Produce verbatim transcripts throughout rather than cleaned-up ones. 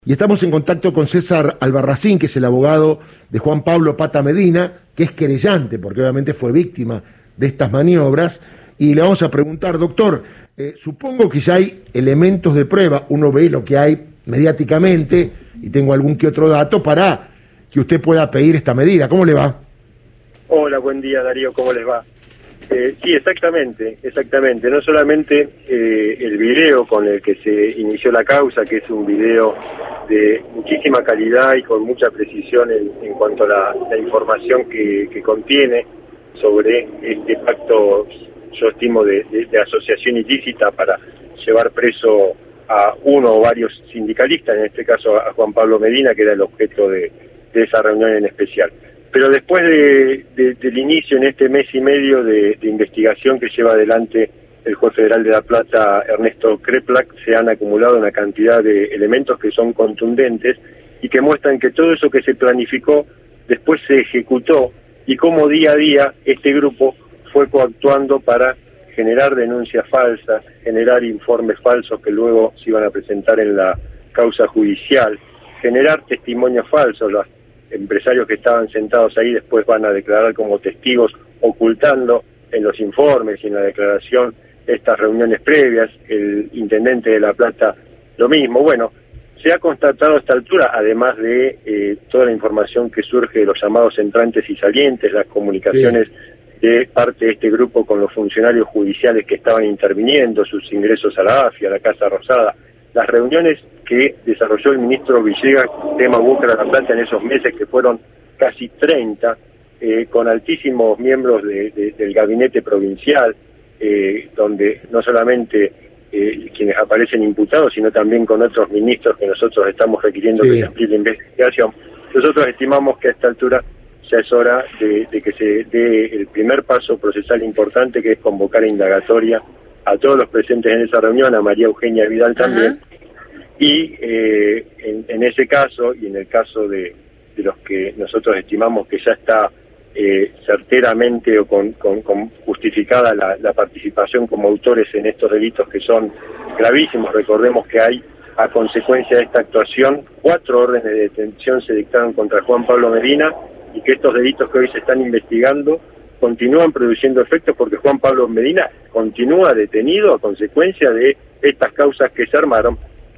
Y estamos en contacto con César Albarracín, que es el abogado de Juan Pablo Pata Medina, que es querellante, porque obviamente fue víctima de estas maniobras. Y le vamos a preguntar, doctor, eh, supongo que ya hay elementos de prueba, uno ve lo que hay mediáticamente, y tengo algún que otro dato para que usted pueda pedir esta medida. ¿Cómo le va? Hola, buen día, Darío, ¿cómo les va? Eh, sí, exactamente, exactamente. No solamente eh, el video con el que se inició la causa, que es un video de muchísima calidad y con mucha precisión en, en cuanto a la, la información que, que contiene sobre este pacto, yo estimo, de, de, de asociación ilícita para llevar preso a uno o varios sindicalistas, en este caso a Juan Pablo Medina, que era el objeto de, de esa reunión en especial. Pero después de, de, del inicio en este mes y medio de, de investigación que lleva adelante el juez federal de La Plata, Ernesto Kreplak, se han acumulado una cantidad de elementos que son contundentes y que muestran que todo eso que se planificó después se ejecutó y cómo día a día este grupo fue coactuando para generar denuncias falsas, generar informes falsos que luego se iban a presentar en la causa judicial, generar testimonios falsos. Los empresarios que estaban sentados ahí después van a declarar como testigos, ocultando en los informes y en la declaración estas reuniones previas. El intendente de La Plata lo mismo. Bueno, se ha constatado a esta altura, además de eh, toda la información que surge de los llamados entrantes y salientes, las comunicaciones sí. de parte de este grupo con los funcionarios judiciales que estaban interviniendo, sus ingresos a la A F I, a la Casa Rosada, las reuniones que desarrolló el ministro Villegas, tema Búcar de La Plata en esos meses, que fueron casi treinta, eh, con altísimos miembros de, de, del gabinete provincial, eh, donde no solamente eh, quienes aparecen imputados, sino también con otros ministros que nosotros estamos requiriendo sí. que se amplíe la investigación. Nosotros estimamos que a esta altura ya es hora de, de que se dé el primer paso procesal importante, que es convocar a indagatoria a todos los presentes en esa reunión, a María Eugenia Vidal también, uh-huh. y eh, en, en ese caso, y en el caso de, de los que nosotros estimamos que ya está eh, certeramente o con, con, con justificada la, la participación como autores en estos delitos que son gravísimos. Recordemos que hay, a consecuencia de esta actuación, cuatro órdenes de detención se dictaron contra Juan Pablo Medina, y que estos delitos que hoy se están investigando continúan produciendo efectos porque Juan Pablo Medina continúa detenido a consecuencia de estas causas que se armaron,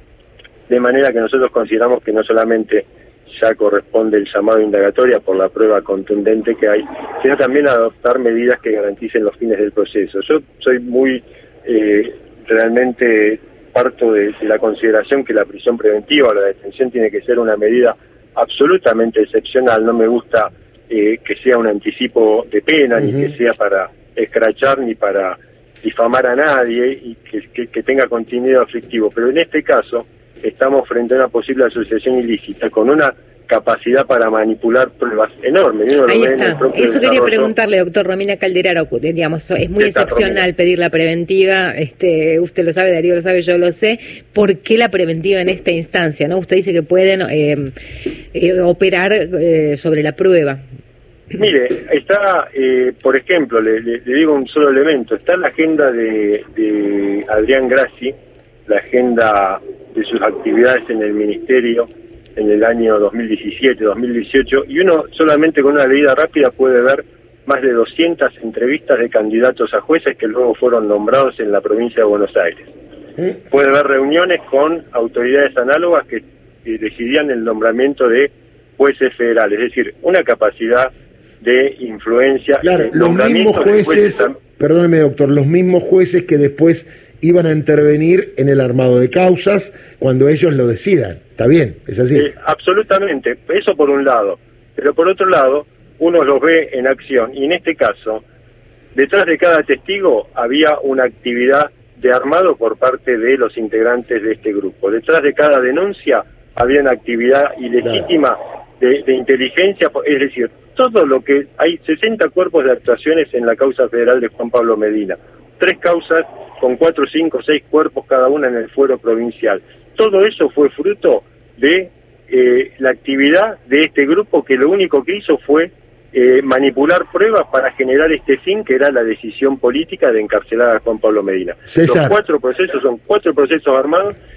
de manera que nosotros consideramos que no solamente ya corresponde el llamado a indagatoria por la prueba contundente que hay, sino también adoptar medidas que garanticen los fines del proceso. Yo soy muy, eh, realmente parto de, de la consideración que la prisión preventiva o la detención tiene que ser una medida absolutamente excepcional. No me gusta Eh, que sea un anticipo de pena, uh-huh. ni que sea para escrachar, ni para difamar a nadie, y que, que, que tenga contenido aflictivo. Pero en este caso, estamos frente a una posible asociación ilícita, con una capacidad para manipular pruebas enorme. Uno Ahí lo ve está. en el propio Eso quería desarrollo. preguntarle, doctor Romina Calderaro, digamos, es muy excepcional Romina. pedir la preventiva, este, usted lo sabe, Darío lo sabe, yo lo sé. ¿Por qué la preventiva en esta instancia? ¿No? Usted dice que pueden eh, eh, operar eh, sobre la prueba. Mire, está, eh, por ejemplo, le, le, le digo un solo elemento, está la agenda de, de Adrián Grassi, la agenda de sus actividades en el Ministerio en el año dos mil diecisiete, dos mil dieciocho, y uno solamente con una leída rápida puede ver más de doscientas entrevistas de candidatos a jueces que luego fueron nombrados en la provincia de Buenos Aires. ¿Mm? Puede ver reuniones con autoridades análogas que, que decidían el nombramiento de jueces federales, es decir, una capacidad de influencia. Claro, los mismos jueces, jueces, perdóneme doctor, los mismos jueces que después iban a intervenir en el armado de causas cuando ellos lo decidan. ¿Está bien? ¿Es así? Eh, absolutamente, eso por un lado. Pero por otro lado, uno los ve en acción, y en este caso, detrás de cada testigo había una actividad de armado por parte de los integrantes de este grupo. Detrás de cada denuncia había una actividad ilegítima claro. de, de inteligencia, es decir, todo lo que... Hay sesenta cuerpos de actuaciones en la causa federal de Juan Pablo Medina. Tres causas con cuatro, cinco, seis cuerpos cada una en el fuero provincial. Todo eso fue fruto de eh, la actividad de este grupo, que lo único que hizo fue eh, manipular pruebas para generar este fin, que era la decisión política de encarcelar a Juan Pablo Medina. César. Los cuatro procesos son cuatro procesos armados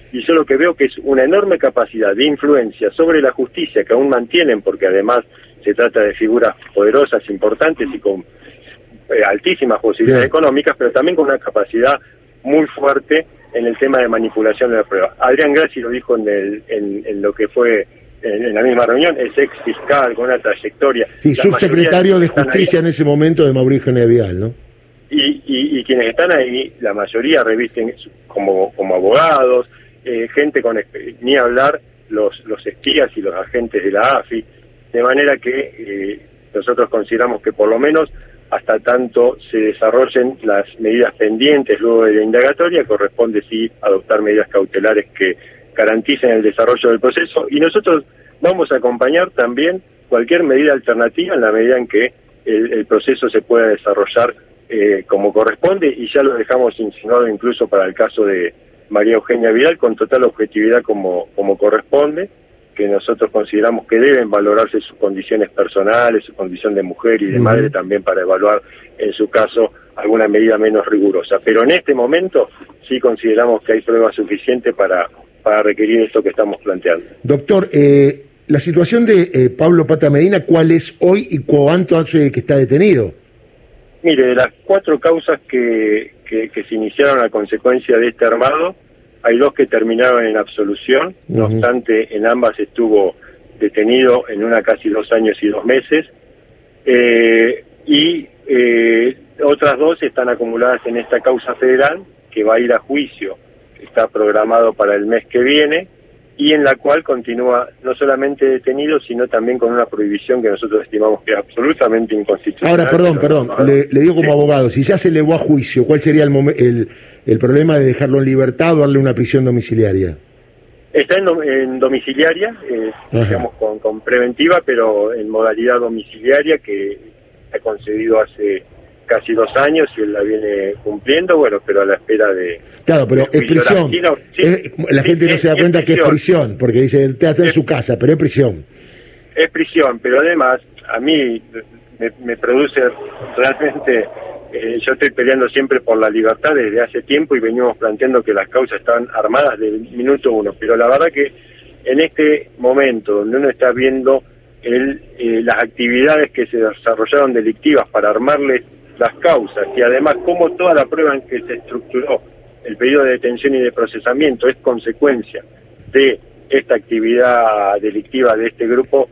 y yo lo que veo que es una enorme capacidad de influencia sobre la justicia que aún mantienen, porque además se trata de figuras poderosas, importantes y con eh, altísimas posibilidades sí. económicas, pero también con una capacidad muy fuerte en el tema de manipulación de la prueba. Adrián Grassi lo dijo en, el, en, en lo que fue en, en la misma reunión, es ex fiscal con una trayectoria. Sí, la subsecretario de Justicia ahí, en ese momento de Mauricio Vidal, ¿no? Y, y, y quienes están ahí, la mayoría revisten como, como abogados, eh, gente con, ni hablar, los, los espías y los agentes de la A F I, de manera que eh, nosotros consideramos que por lo menos hasta tanto se desarrollen las medidas pendientes luego de la indagatoria, corresponde sí adoptar medidas cautelares que garanticen el desarrollo del proceso, y nosotros vamos a acompañar también cualquier medida alternativa en la medida en que el, el proceso se pueda desarrollar eh, como corresponde, y ya lo dejamos insinuado incluso para el caso de María Eugenia Vidal, con total objetividad como, como corresponde, que nosotros consideramos que deben valorarse sus condiciones personales, su condición de mujer y de uh-huh. madre también, para evaluar en su caso alguna medida menos rigurosa. Pero en este momento sí consideramos que hay pruebas suficientes para, para requerir esto que estamos planteando. Doctor, eh, la situación de eh, Pablo Pata Medina, ¿cuál es hoy y cuánto hace que está detenido? Mire, de las cuatro causas que, que, que se iniciaron a consecuencia de este armado, hay dos que terminaron en absolución, uh-huh. no obstante en ambas estuvo detenido en una casi dos años y dos meses, eh, y eh, otras dos están acumuladas en esta causa federal que va a ir a juicio, que está programado para el mes que viene, y en la cual continúa no solamente detenido, sino también con una prohibición que nosotros estimamos que es absolutamente inconstitucional. Ahora, perdón, perdón, no, le, le digo como sí. abogado, si ya se elevó a juicio, ¿cuál sería el, el, el problema de dejarlo en libertad o darle una prisión domiciliaria? Está en, en domiciliaria, eh, digamos con, con preventiva, pero en modalidad domiciliaria, que ha concedido hace casi dos años y él la viene cumpliendo, bueno, pero a la espera de... Claro, pero es prisión. Sí, no, sí, es, la gente sí, no se da cuenta es que es prisión, porque dice, está en su casa, pero es prisión. Es prisión, pero además, a mí me, me produce realmente... Eh, yo estoy peleando siempre por la libertad desde hace tiempo y venimos planteando que las causas están armadas desde el minuto uno, pero la verdad que en este momento donde uno está viendo el, eh, las actividades que se desarrollaron delictivas para armarles las causas, y además como toda la prueba en que se estructuró el pedido de detención y de procesamiento es consecuencia de esta actividad delictiva de este grupo,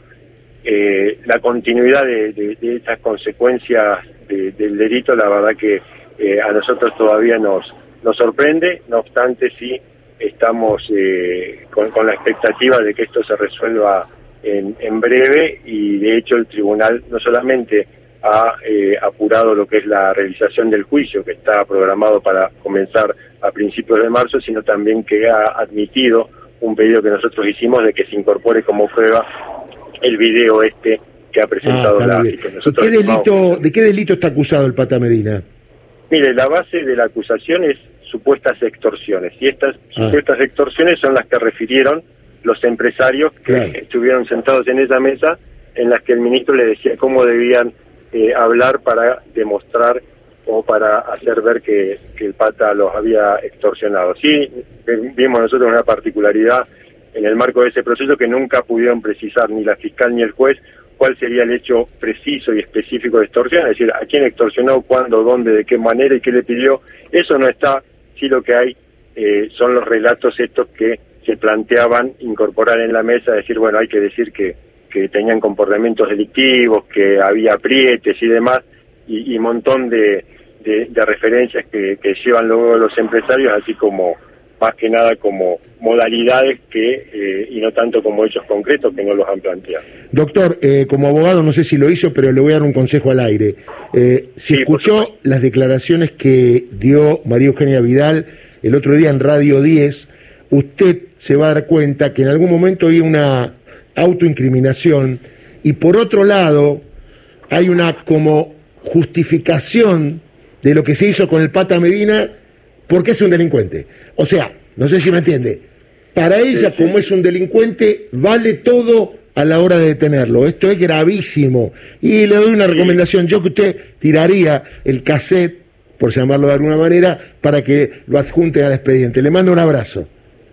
eh, la continuidad de, de, de estas consecuencias de, del delito, la verdad que eh, a nosotros todavía nos, nos sorprende, no obstante sí estamos eh, con, con la expectativa de que esto se resuelva en, en breve, y de hecho el tribunal no solamente ha eh, apurado lo que es la realización del juicio, que está programado para comenzar a principios de marzo, sino también que ha admitido un pedido que nosotros hicimos de que se incorpore como prueba el video este que ha presentado ah, la A F I. Que nosotros ¿De, qué delito, ¿De qué delito está acusado el Pata Medina? Mire, la base de la acusación es supuestas extorsiones, y estas ah. supuestas extorsiones son las que refirieron los empresarios que claro. estuvieron sentados en esa mesa, en las que el ministro le decía cómo debían Eh, hablar para demostrar o para hacer ver que, que el Pata los había extorsionado. Sí, vimos nosotros una particularidad en el marco de ese proceso, que nunca pudieron precisar ni la fiscal ni el juez cuál sería el hecho preciso y específico de extorsión, es decir, a quién extorsionó, cuándo, dónde, de qué manera y qué le pidió. Eso no está. Sí, lo que hay eh, son los relatos estos que se planteaban incorporar en la mesa, decir, bueno, hay que decir que que tenían comportamientos delictivos, que había aprietes y demás, y, y un montón de, de, de referencias que, que llevan luego los empresarios, así como, más que nada, como modalidades que eh, y no tanto como hechos concretos que no los han planteado. Doctor, eh, como abogado, no sé si lo hizo, pero le voy a dar un consejo al aire. Eh, si sí, escuchó las declaraciones que dio María Eugenia Vidal el otro día en Radio diez, usted se va a dar cuenta que en algún momento había una autoincriminación, y por otro lado hay una como justificación de lo que se hizo con el Pata Medina porque es un delincuente. O sea, no sé si me entiende, para ella, sí, sí. como es un delincuente, vale todo a la hora de detenerlo. Esto es gravísimo, y le doy una recomendación, yo que usted tiraría el cassette, por llamarlo de alguna manera, para que lo adjunten al expediente. Le mando un abrazo.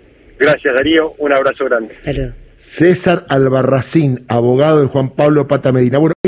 Gracias, Darío, un abrazo grande. Saludos. César Albarracín, abogado de Juan Pablo Pata Medina. Bueno,